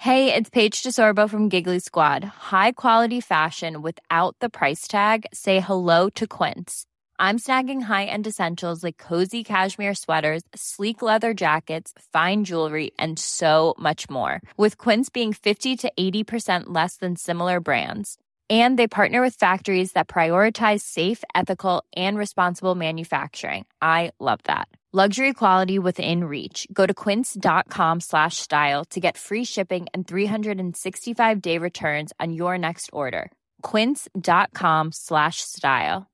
Hey, it's Paige DeSorbo from Giggly Squad. High quality fashion without the price tag. Say hello to Quince. I'm snagging high-end essentials like cozy cashmere sweaters, sleek leather jackets, fine jewelry, and so much more. With Quince being 50 to 80% less than similar brands. And they partner with factories that prioritize safe, ethical, and responsible manufacturing. I love that. Luxury quality within reach. Go to quince.com/style to get free shipping and 365-day returns on your next order. Quince.com/style.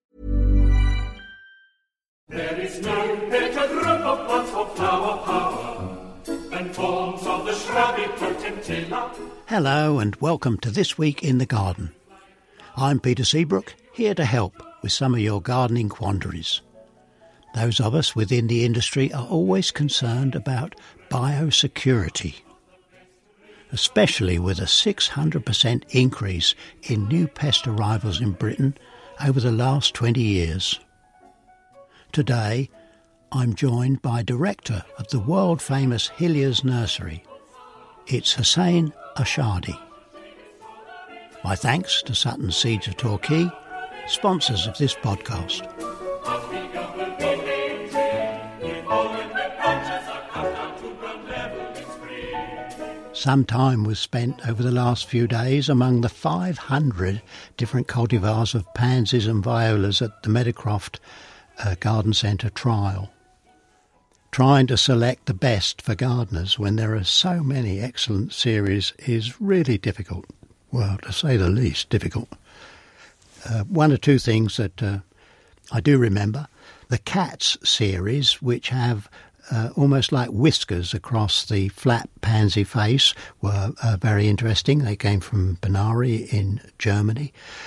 There is no better group of plants for flower power than forms of the shrubby potentilla. Hello and welcome to This Week in the Garden. I'm Peter Seabrook, here to help with some of your gardening quandaries. Those of us within the industry are always concerned about biosecurity, especially with a 600% increase in new pest arrivals in Britain over the last 20 years. Today, I'm joined by director of the world-famous Hilliers Nursery. It's Hussein Ashadi. My thanks to Sutton Seeds of Torquay, sponsors of this podcast. Some time was spent over the last few days among the 500 different cultivars of pansies and violas at the Meadowcroft Garden Centre trial. Trying to select the best for gardeners when there are so many excellent series is really difficult. Well, to say the least, difficult. One or two things that I do remember. The Cats series, which have almost like whiskers across the flat pansy face, were very interesting. They came from Benari in Germany.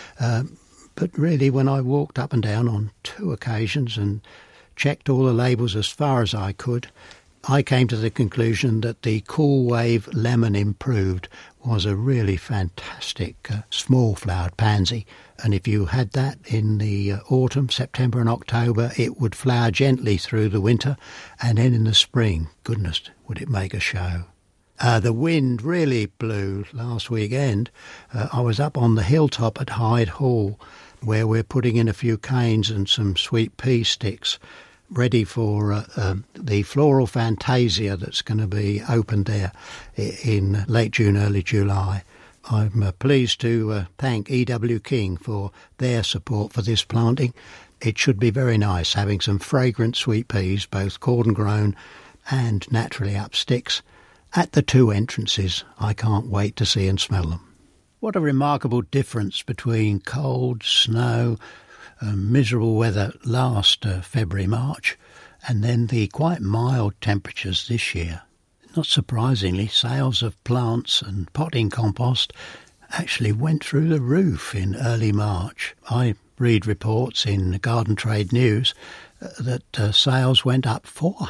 But really, when I walked up and down on 2 occasions and checked all the labels as far as I could, I came to the conclusion that the Cool Wave Lemon Improved was a really fantastic small-flowered pansy. And if you had that in the autumn, September and October, it would flower gently through the winter. And then in the spring, goodness, would it make a show. The wind really blew last weekend. I was up on the hilltop at Hyde Hall, where we're putting in a few canes and some sweet pea sticks, ready for the Floral Fantasia that's going to be opened there in late June, early July. I'm pleased to thank E.W. King for their support for this planting. It should be very nice having some fragrant sweet peas, both cordon grown and naturally up sticks, at the 2 entrances. I can't wait to see and smell them. What a remarkable difference between cold, snow, miserable weather last February, March, and then the quite mild temperatures this year. Not surprisingly, sales of plants and potting compost actually went through the roof in early March. I read reports in Garden Trade News that sales went up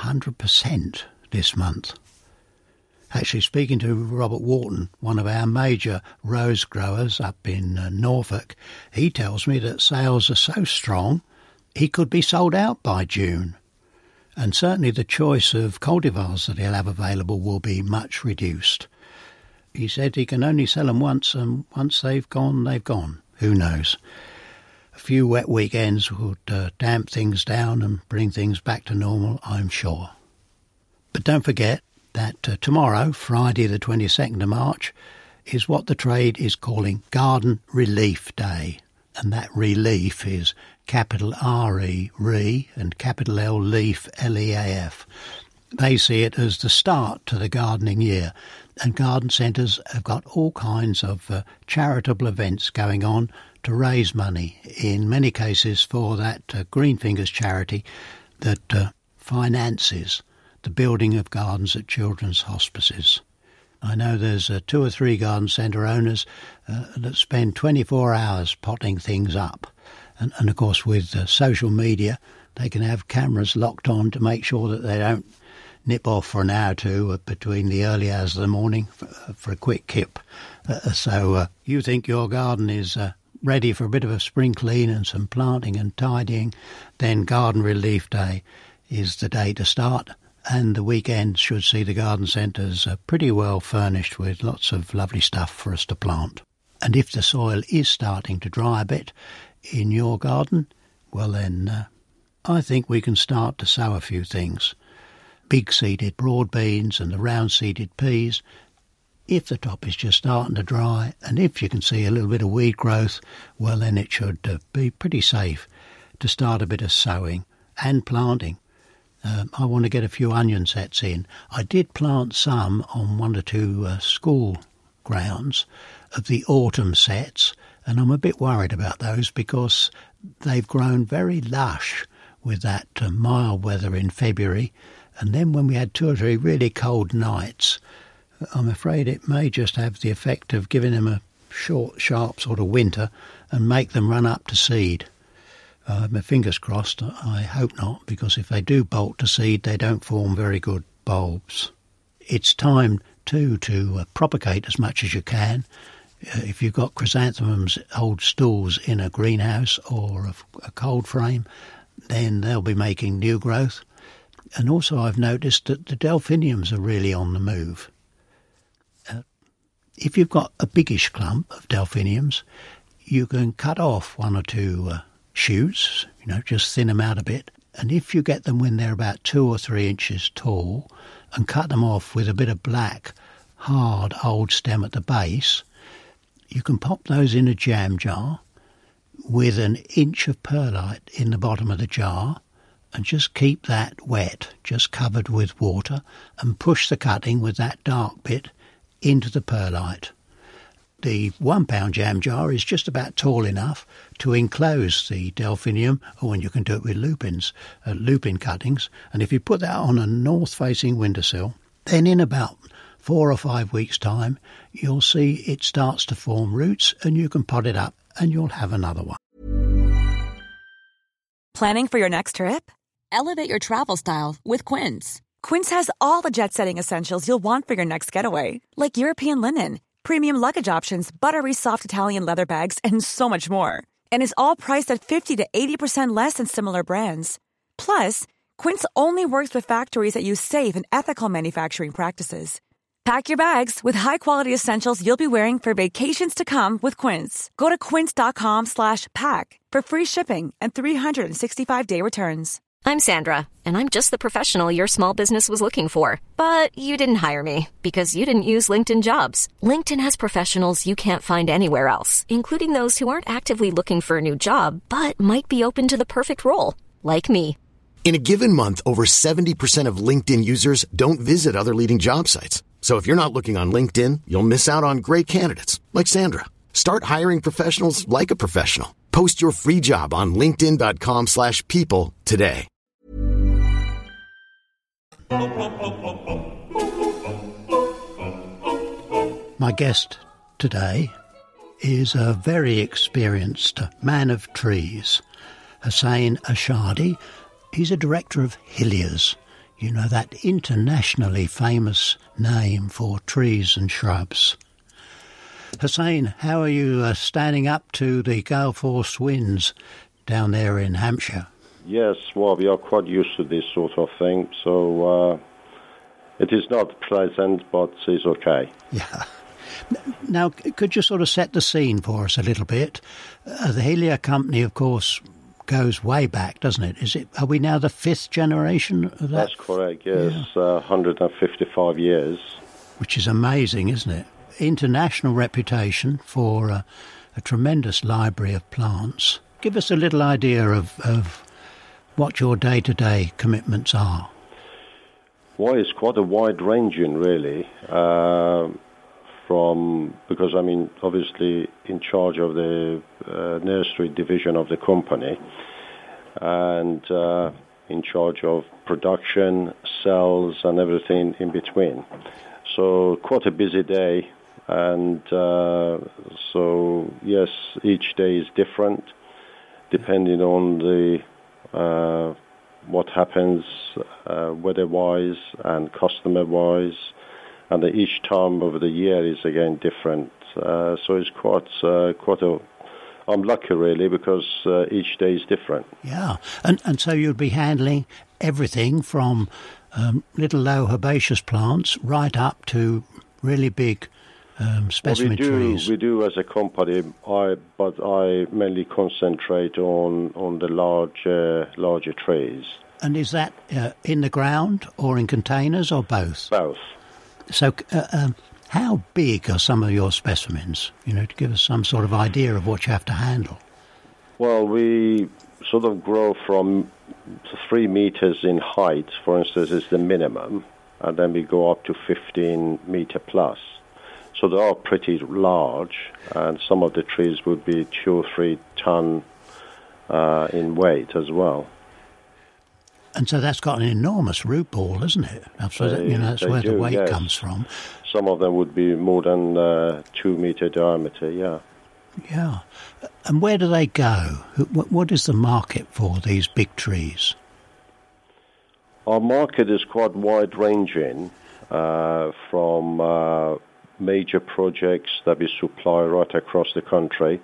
400% this month. Actually, speaking to Robert Wharton, one of our major rose growers up in Norfolk, he tells me that sales are so strong he could be sold out by June. And certainly the choice of cultivars that he'll have available will be much reduced. He said he can only sell them once, and once they've gone, they've gone. Who knows? A few wet weekends would damp things down and bring things back to normal, I'm sure. But don't forget that tomorrow, Friday the 22nd of March, is what the trade is calling Garden Relief Day. And that relief is capital R-E, re, and capital L, leaf, L-E-A-F. They see it as the start to the gardening year, and garden centres have got all kinds of charitable events going on to raise money, in many cases for that Greenfingers charity that finances the building of gardens at children's hospices. I know there's 2 or 3 garden centre owners that spend 24 hours potting things up. And of course, with social media, they can have cameras locked on to make sure that they don't nip off for an hour or two between the early hours of the morning for a quick kip. So you think your garden is ready for a bit of a spring clean and some planting and tidying, then Garden Relief Day is the day to start. and the weekend should see the garden centres pretty well furnished with lots of lovely stuff for us to plant. And if the soil is starting to dry a bit in your garden, well then I think we can start to sow a few things. Big-seeded broad beans and the round-seeded peas. If the top is just starting to dry, and if you can see a little bit of weed growth, well then it should be pretty safe to start a bit of sowing and planting. I want to get a few onion sets in. I did plant some on 1 or 2 school grounds of the autumn sets, and I'm a bit worried about those because they've grown very lush with that mild weather in February, and then when we had 2 or 3 really cold nights, I'm afraid it may just have the effect of giving them a short, sharp sort of winter and make them run up to seed. My fingers crossed, I hope not, because if they do bolt to seed, they don't form very good bulbs. It's time, too, to propagate as much as you can. If you've got chrysanthemums, old stools in a greenhouse or a cold frame, then they'll be making new growth. And also I've noticed that the delphiniums are really on the move. If you've got a biggish clump of delphiniums, you can cut off 1 or 2 shoots, just thin them out a bit. And if you get them when they're about 2 or 3 inches tall and cut them off with a bit of black, hard old stem at the base, you can pop those in a jam jar with 1 inch of perlite in the bottom of the jar and just keep that wet, just covered with water, and push the cutting with that dark bit into the perlite. The 1 pound jam jar is just about tall enough to enclose the delphinium, and you can do it with lupin cuttings. And if you put that on a north-facing windowsill, then in about 4 or 5 weeks' time, you'll see it starts to form roots and you can pot it up and you'll have another one. Planning for your next trip? Elevate your travel style with Quince. Quince has all the jet-setting essentials you'll want for your next getaway, like European linen, premium luggage options, buttery soft Italian leather bags, and so much more. And is all priced at 50 to 80% less than similar brands. Plus, Quince only works with factories that use safe and ethical manufacturing practices. Pack your bags with high-quality essentials you'll be wearing for vacations to come with Quince. Go to quince.com/pack for free shipping and 365-day returns. I'm Sandra, and I'm just the professional your small business was looking for. But you didn't hire me because you didn't use LinkedIn Jobs. LinkedIn has professionals you can't find anywhere else, including those who aren't actively looking for a new job, but might be open to the perfect role, like me. In a given month, over 70% of LinkedIn users don't visit other leading job sites. So if you're not looking on LinkedIn, you'll miss out on great candidates like Sandra. Start hiring professionals like a professional. Post your free job on linkedin.com/people today. My guest today is a very experienced man of trees, Hussain Ashadi. He's a director of Hilliers, that internationally famous name for trees and shrubs. Hussain, how are you standing up to the gale force winds down there in Hampshire? Yes, well, we are quite used to this sort of thing, so it is not pleasant, but it's okay. Yeah. Now, could you sort of set the scene for us a little bit? The Hillier Company, of course, goes way back, doesn't it? Are we now the 5th generation of that? That's correct, yes, yeah. 155 years. Which is amazing, isn't it? International reputation for a tremendous library of plants. Give us a little idea of what your day-to-day commitments are. Well, it's quite a wide-ranging, really, because I'm obviously in charge of the nursery division of the company and in charge of production, sales and everything in between. So quite a busy day, and so yes, each day is different depending on the what happens weather-wise and customer-wise, and each time of the year is again different. So it's quite I'm lucky really because each day is different. Yeah, and so you'd be handling everything from little low herbaceous plants right up to really big specimen trees. We do as a company, but I mainly concentrate on the larger trees. And is that in the ground or in containers or both? Both. So how big are some of your specimens, to give us some sort of idea of what you have to handle? Well, we sort of grow from 3 meters in height, for instance, is the minimum, and then we go up to 15 meter plus. So they are pretty large, and some of the trees would be 2 or 3 ton in weight as well. And so that's got an enormous root ball, isn't it? That's where the weight comes from. Some of them would be more than 2 meter diameter, yeah. Yeah. And where do they go? What is the market for these big trees? Our market is quite wide-ranging, from major projects that we supply right across the country,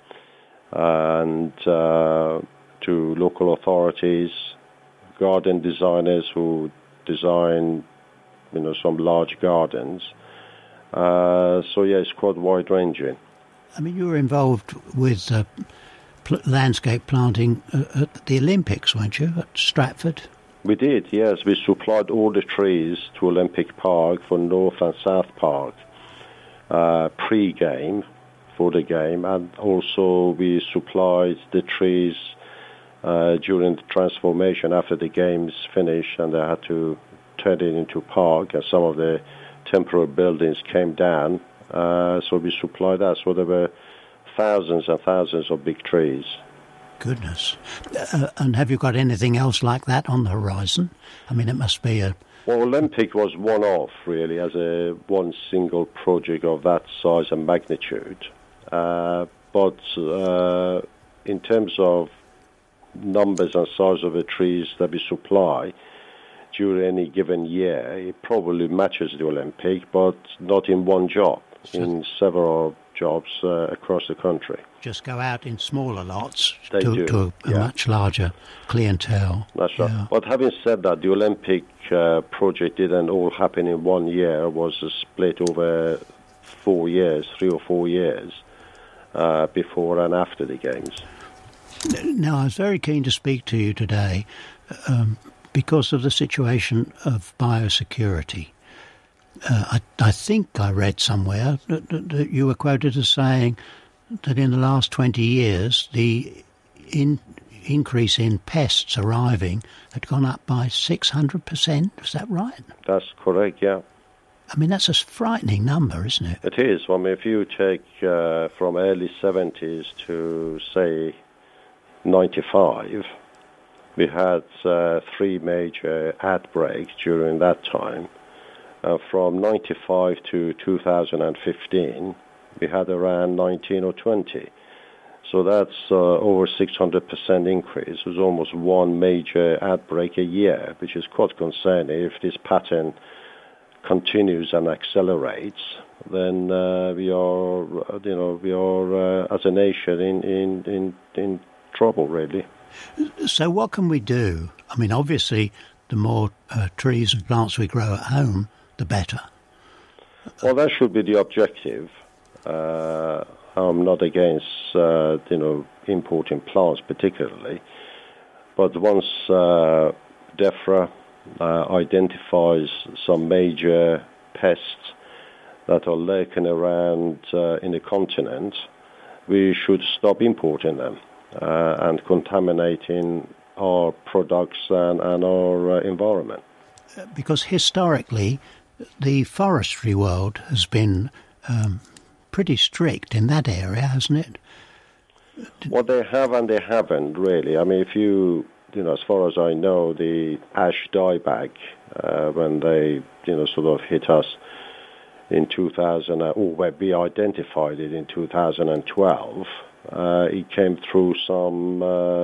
and to local authorities, garden designers who design, some large gardens. So yeah, it's quite wide-ranging. I mean, you were involved with landscape planting at the Olympics, weren't you, at Stratford? We did, yes. We supplied all the trees to Olympic Park for North and South Park pre-game, for the game, and also we supplied the trees during the transformation after the games finished, and they had to turn it into park, and some of the temporary buildings came down. So we supplied that. So there were thousands and thousands of big trees. Goodness. And have you got anything else like that on the horizon? I mean, it must be a... Well, Olympic was one-off, really, as one single project of that size and magnitude. But in terms of numbers and size of the trees that we supply during any given year, it probably matches the Olympic, but not in one job, in several jobs across the country. Just go out in smaller lots to a much larger clientele. That's right. Yeah. But having said that, the Olympic project didn't all happen in 1 year. It was split over 4 years, 3 or 4 years, before and after the Games. Now, I was very keen to speak to you today because of the situation of biosecurity. I think I read somewhere that you were quoted as saying that in the last 20 years, the increase in pests arriving had gone up by 600%. Is that right? That's correct, yeah. I mean, that's a frightening number, isn't it? It is. I mean, if you take from early 70s to, say, 95, we had 3 major outbreaks during that time. From 95 to 2015, we had around 19 or 20. So that's over 600% increase. It was almost 1 major outbreak a year, which is quite concerning. If this pattern continues and accelerates, then we are as a nation in trouble, really. So what can we do? I mean, obviously, the more trees and plants we grow at home, the better. Well, that should be the objective. I'm not against, importing plants particularly, but once DEFRA identifies some major pests that are lurking around in the continent, we should stop importing them and contaminating our products and our environment. Because historically, the forestry world has been pretty strict in that area, hasn't it? Well, they have and they haven't, really. I mean, if as far as I know, the ash dieback, when they, sort of hit us in 2000, or where we identified it in 2012, it came through some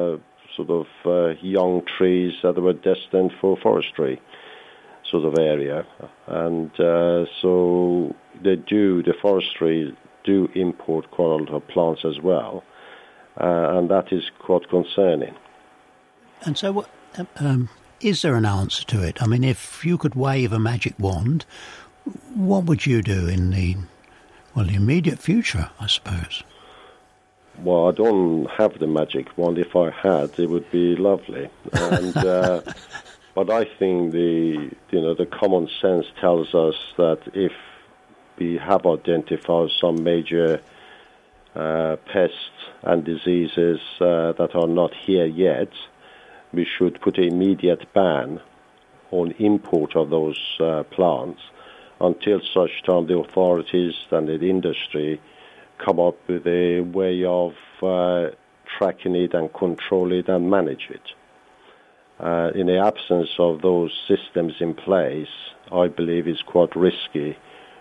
young trees that were destined for forestry sort of area, and so the forestry do import quite a lot of plants as well, and that is quite concerning. And so Is there an answer to it? I mean, if you could wave a magic wand, what would you do in the immediate future, I suppose? Well, I don't have the magic wand. If I had, it would be lovely. And but I think the common sense tells us that if we have identified some major pests and diseases that are not here yet, we should put an immediate ban on import of those plants until such time the authorities and the industry come up with a way of tracking it and control it and manage it. In the absence of those systems in place, I believe it's quite risky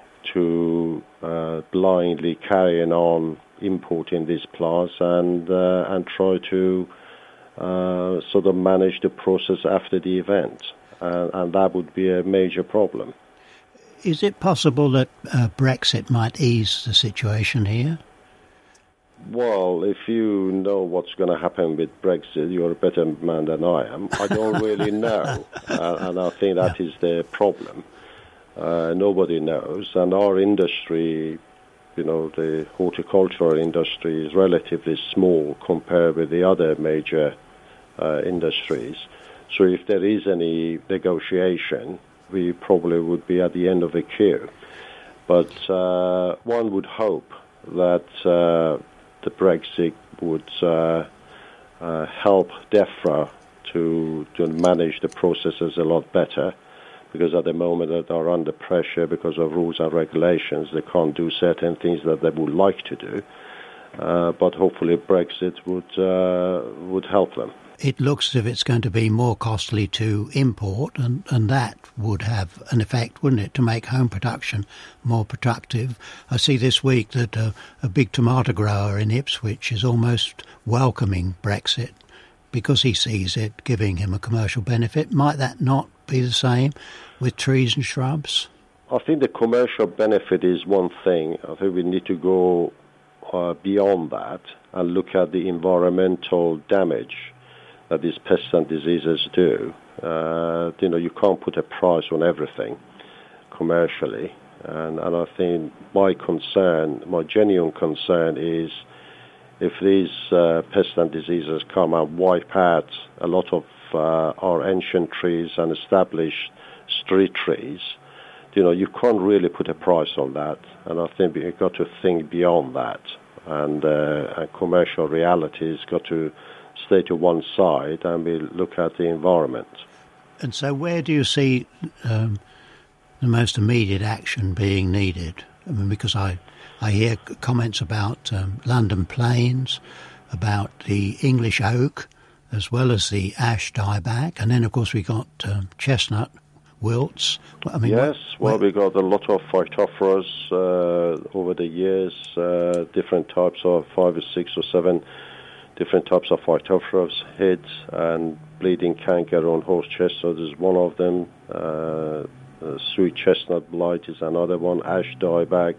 to blindly carry on importing these plants and try to sort of manage the process after the event, and that would be a major problem. Is it possible that Brexit might ease the situation here? Well, if you know what's going to happen with Brexit, you're a better man than I am. I don't really know, and I think that is the problem. Nobody knows, and our industry, the horticultural industry is relatively small compared with the other major industries. So if there is any negotiation, we probably would be at the end of the queue. But one would hope that the Brexit would help DEFRA to manage the processes a lot better, because at the moment they are under pressure because of rules and regulations. They can't do certain things that they would like to do. But hopefully Brexit would help them. It looks as if it's going to be more costly to import, and that would have an effect, wouldn't it, to make home production more productive. I see this week that a big tomato grower in Ipswich is almost welcoming Brexit because he sees it giving him a commercial benefit. Might that not be the same with trees and shrubs? I think the commercial benefit is one thing. I think we need to go beyond that and look at the environmental damage that these pests and diseases do. You can't put a price on everything commercially. And I think my genuine concern is if these pests and diseases come and wipe out a lot of our ancient trees and established street trees, you can't really put a price on that. And I think we've got to think beyond that. And commercial reality has got to stay to one side, and we look at the environment. And so where do you see the most immediate action being needed? I mean, because I hear comments about London planes, about the English oak, as well as the ash dieback, and then of course we got chestnut wilts. I mean, yes, we got a lot of phytophthora over the years, different types of 5 or 6 or 7 different types of phytophthora heads, and bleeding canker on horse chestnut is one of them. Sweet chestnut blight is another one. Ash dieback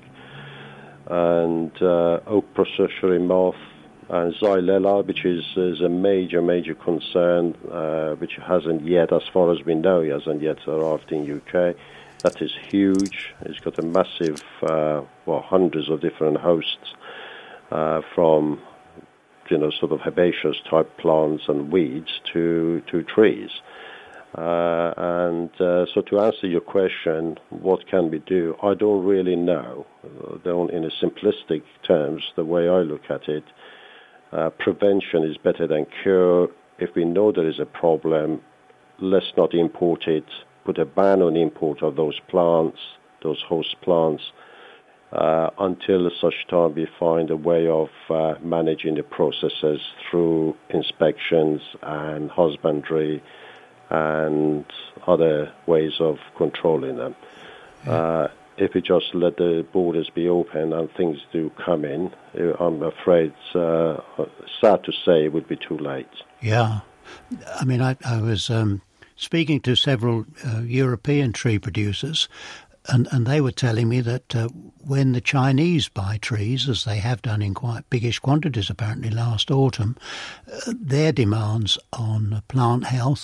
and oak processionary moth and xylella, which is a major concern, which hasn't yet, as far as we know, hasn't yet arrived in UK. That is huge. It's got a massive, hundreds of different hosts from sort of herbaceous type plants and weeds to trees. So to answer your question, what can we do? I don't really know. In a simplistic terms, the way I look at it, prevention is better than cure. If we know there is a problem, let's not import it. Put a ban on import of those plants, those host plants, until such time we find a way of managing the processes through inspections and husbandry and other ways of controlling them. If we just let the borders be open and things do come in, I'm afraid, sad to say, it would be too late. Yeah. I mean, I was speaking to several European tree producers, and they were telling me that when the Chinese buy trees, as they have done in quite biggish quantities apparently last autumn, their demands on plant health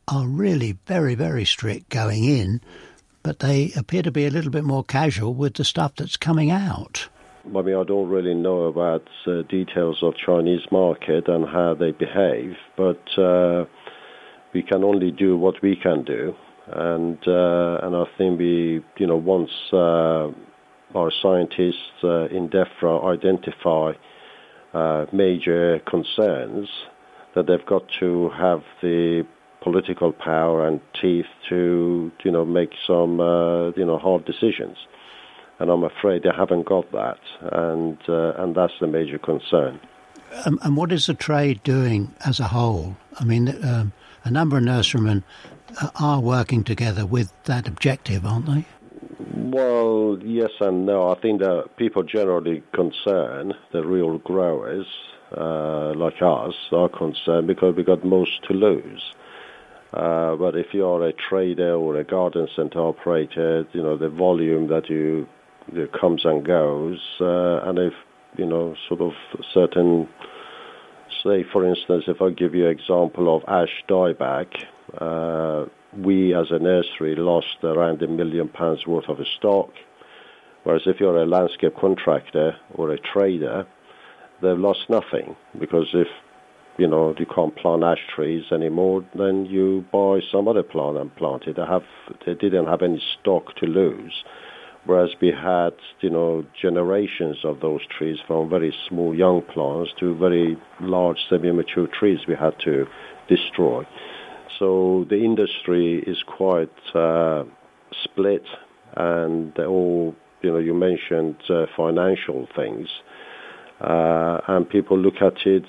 are really very, very strict going in, but they appear to be a little bit more casual with the stuff that's coming out. I mean, I don't really know about details of Chinese market and how they behave, but we can only do what we can do. And I think once our scientists in DEFRA identify major concerns, that they've got to have the political power and teeth to make some hard decisions. And I'm afraid they haven't got that, and that's the major concern. And what is the trade doing as a whole? I mean, a number of nurserymen are working together with that objective, aren't they? Well, yes and no. I think that people generally concerned, the real growers like us, are concerned because we got most to lose. But if you are a trader or a garden centre operator, the volume that comes and goes, and if sort of certain, say for instance, if I give you an example of ash dieback, we as a nursery lost around £1 million worth of stock, whereas if you're a landscape contractor or a trader, they've lost nothing, because if you can't plant ash trees anymore, then you buy some other plant and plant it. They didn't have any stock to lose, whereas we had generations of those trees, from very small young plants to very large semi-mature trees we had to destroy. So the industry is quite split, and all you mentioned financial things. And people look at it,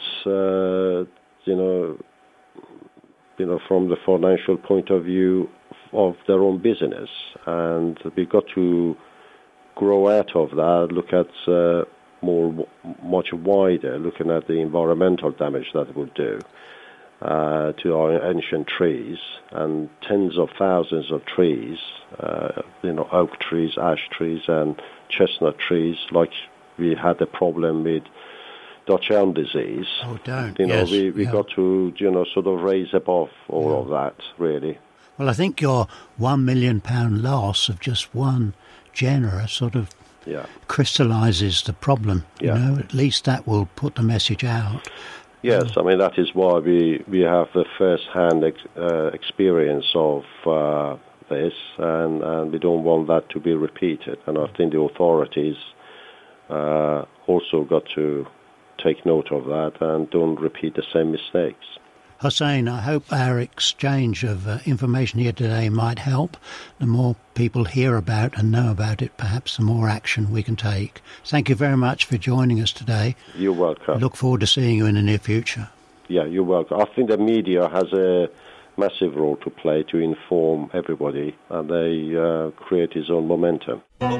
from the financial point of view of their own business, and we've got to grow out of that. Look at much wider, looking at the environmental damage that it would do to our ancient trees, and tens of thousands of trees, oak trees, ash trees, and chestnut trees, like. We had a problem with Dutch elm disease. Oh, don't. Yes. We got to, sort of raise above all of that, really. Well, I think your £1 million loss of just one genera sort of crystallises the problem. At least that will put the message out. Yes, I mean, that is why we have the first-hand experience of this, and we don't want that to be repeated. And I think the authorities also got to take note of that and don't repeat the same mistakes. Hossein, I hope our exchange of information here today might help. The more people hear about and know about it, perhaps the more action we can take. Thank you very much for joining us today. You're welcome. Look forward to seeing you in the near future. Yeah, you're welcome. I think the media has a massive role to play to inform everybody, and they create its own momentum.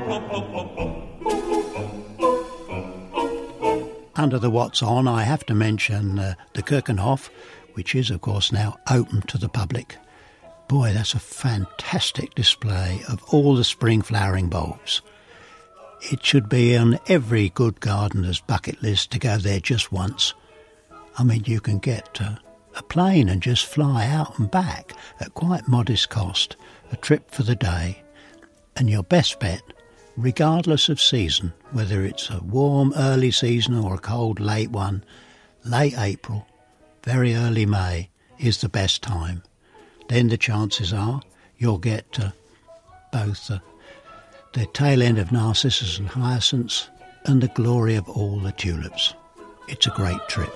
Under the What's On, I have to mention the Keukenhof, which is, of course, now open to the public. Boy, that's a fantastic display of all the spring flowering bulbs. It should be on every good gardener's bucket list to go there just once. I mean, you can get a plane and just fly out and back at quite modest cost, a trip for the day. And your best bet, regardless of season, whether it's a warm early season or a cold late one, late April, very early May is the best time. Then the chances are you'll get both the tail end of narcissus and hyacinths and the glory of all the tulips. It's a great trip.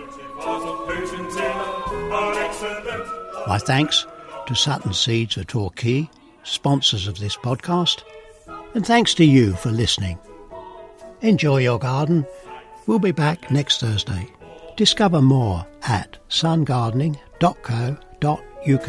My thanks to Sutton Seeds of Torquay, sponsors of this podcast, and thanks to you for listening. Enjoy your garden. We'll be back next Thursday. Discover more at sungardening.co.uk.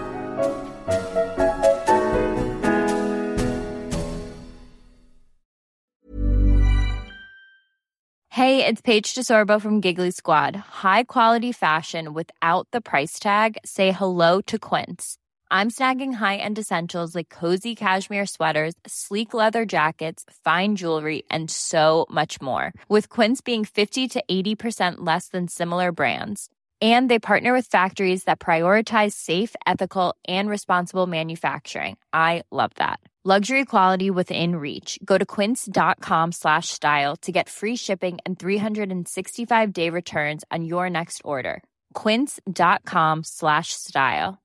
Hey, it's Paige DeSorbo from Giggly Squad. High quality fashion without the price tag. Say hello to Quince. I'm snagging high-end essentials like cozy cashmere sweaters, sleek leather jackets, fine jewelry, and so much more. With Quince being 50 to 80% less than similar brands. And they partner with factories that prioritize safe, ethical, and responsible manufacturing. I love that. Luxury quality within reach. Go to quince.com/style to get free shipping and 365-day returns on your next order. Quince.com/style.